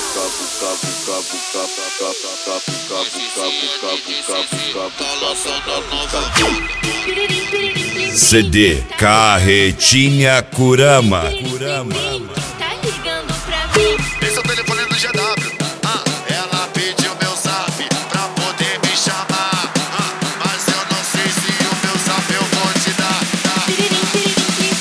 CD Carretinha Kurama. Tá ligando pra mim? Esse é o telefone do GW. Ela pediu meu zap pra poder me chamar. Mas eu não sei se o meu zap eu vou te dar. Tá ligando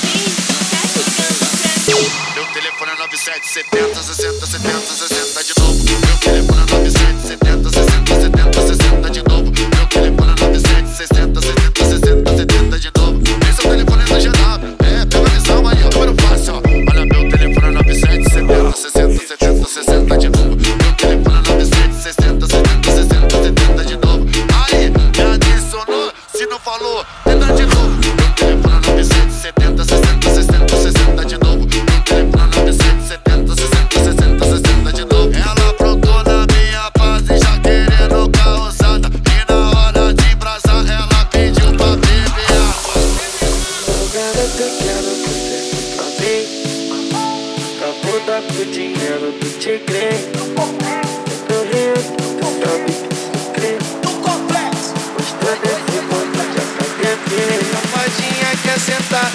pra mim? Meu telefone é 9770 60 70 60 de novo. Meu telefone é 9770 60 70 60 de novo. Meu telefone é 9760 70 60 70 de novo. Esse é o telefone do GW. Pega a visão aí, ó. Número fácil, ó. Olha, meu telefone é 9770 60 70 60 de novo. Meu telefone é 9760 70 60 70 de novo. Aí, me adicionou. Se não falou, tenta de novo. Meu telefone é 9770 60 60 60 de novo. Meu telefone é 9770 60 60 60 de novo. Ela aprontou na minha fase, já querendo causada. E na hora de embrasar, ela pediu pra beber água. Jogada que eu quero que você pra mim. Pra voltar pro dinheiro do tigre. Eu tô rindo, tu sabe que você crê. Gostou desse mundo, já sabia que safadinha quer sentar.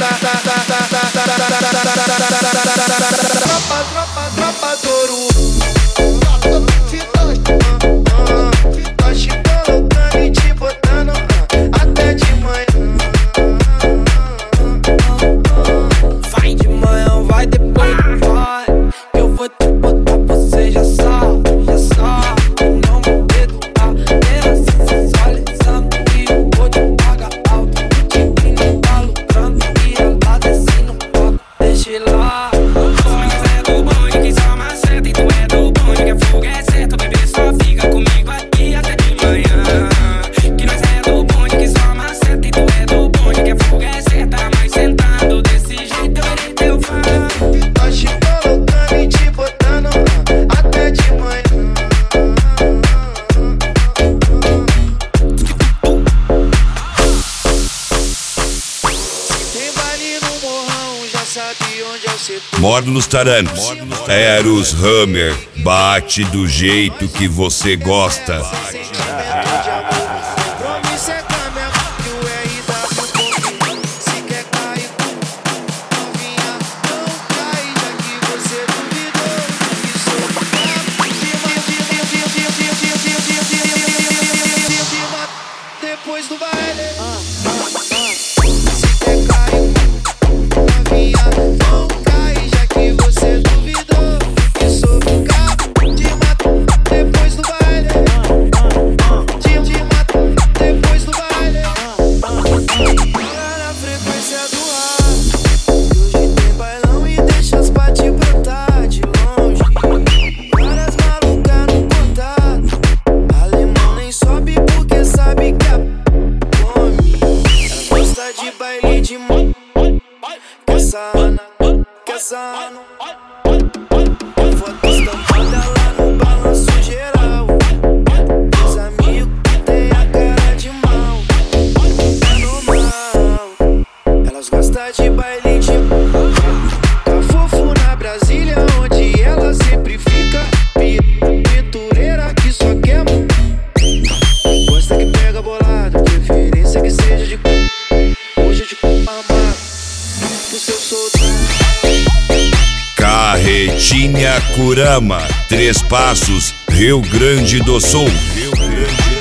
Tropa Touro. Tá te colocando e te botando até de manhã. Vai de manhã, vai depois, vai. Eu vou te botar, você já sabe. Não me perdoar, é assim sensualizando. E eu vou te pagar alto. O tigre não tá lucrando e ela desce no palco. Deixa lá. Módulos Tarantos, Eros Hammer, bate do jeito que você gosta. Depois do baile. Foto estampada lá no balanço geral. Os amigos que tem a cara de mal. É normal. Elas gostam de baile de tá fofo na Brasília, onde ela sempre fica. Pintureira que só quer. Gosta que pega bolada, preferência que seja de hoje de amado. Do seu soldado. Carretinha Kurama, 3 Passos, Rio Grande do Sul.